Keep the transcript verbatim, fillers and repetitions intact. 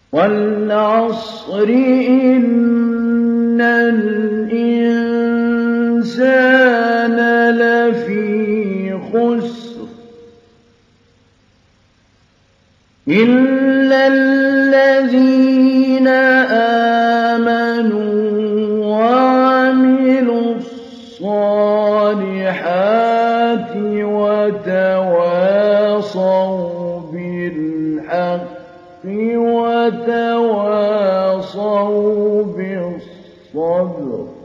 وَالْعَصْرِ إِنَّ الْإِنسَانَ لَفِي خُسْرٍ إِلَّا الَّذِينَ آمَنُوا وَعَمِلُوا الصَّالِحَاتِ وَتَوَاصَوْا بِالْحَقِّ وَتَوَاصَوْا بِالصَّبْرِ